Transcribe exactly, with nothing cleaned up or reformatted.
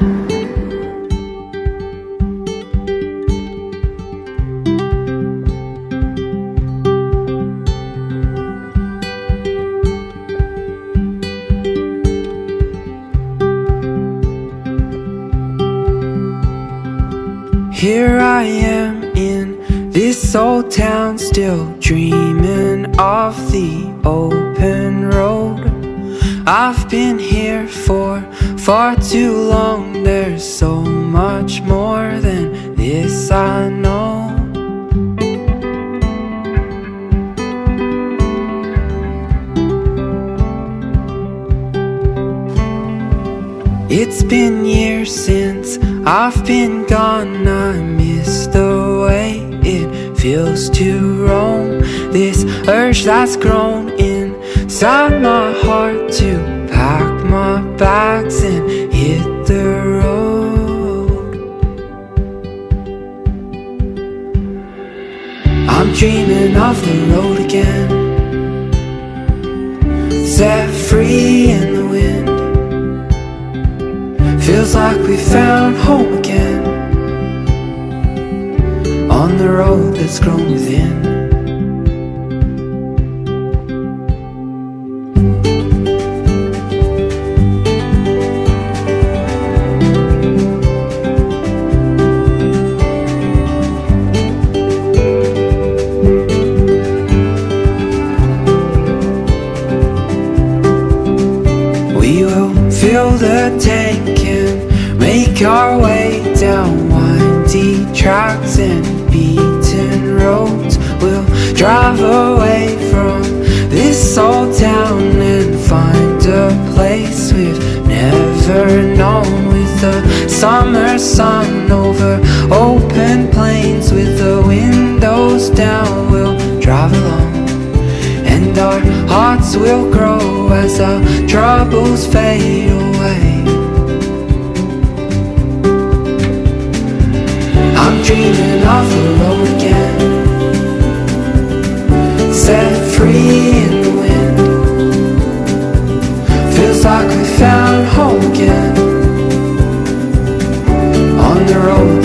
Here I am in this old town, still dreaming of the open road. I've been here for far too long. There's so much more than this I know. It's been years since I've been gone. I miss the way it feels to roam. This urge that's grown inside my heart to pack my bags and hit the road. I'm dreaming of the road again, set free in the wind. Feels like we found home again, on the road that's grown within. We will fill the tank and make our way down windy tracks and beaten roads. We'll drive away from this old town and find a place we've never known, with the summer sun over open plains. With the windows down, we'll drive along, and our hearts will grow as our troubles fade away. I'm dreaming of the road again, set free in the wind. Feels like we found home again, on the road